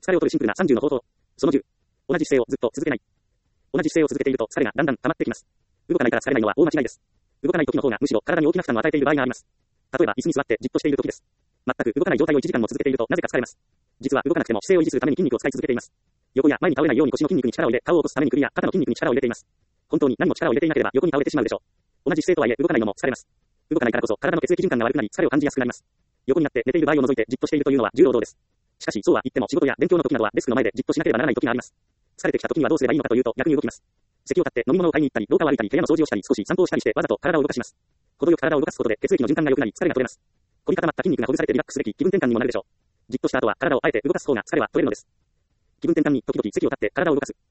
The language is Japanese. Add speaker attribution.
Speaker 1: 疲れを取るシンプルな30の方法。その10。同じ姿勢をずっと続けない。同じ姿勢を続けていると疲れがだんだん溜まってきます。動かないから疲れないのは大間違いです。動かない時の方がむしろ体に大きな負担を与えている場合があります。例えば椅子に座ってじっとしている時です。全く動かない状態を1時間も続けているとなぜか疲れます。実は動かなくても姿勢を維持するために筋肉を使い続けています。横や前に倒れないように腰の筋肉に力を入れ、顔を起こすために首や肩の筋肉に力を入れています。本当に何も力を入れていなければ横に倒れてしまうでしょう。同じ姿勢とはいえ動かないのも疲れます。動かないからこそ体の血液循環が悪くなり疲れを感じやすくなります。横になって寝ている場合を除いてじっとしているというのは重労働です。しかしそうは言っても仕事や勉強の時などはデスクの前でじっとしなければならない時があります。疲れてきた時にはどうすればいいのかというと逆に動きます。席を立って飲み物を買いに行ったり、廊下を歩いたり、部屋の掃除をしたり、少し散歩をしたりしてわざと体を動かします。程よく体を動かすことで血液の循環が良くなり疲れが取れます。凝り固まった筋肉がほぐされてリラックスすべき気分転換にもなるでしょう。じっとした後は体をあえて動かす方が疲れは取れるのです。気分転換に時々席を立って体を動かす。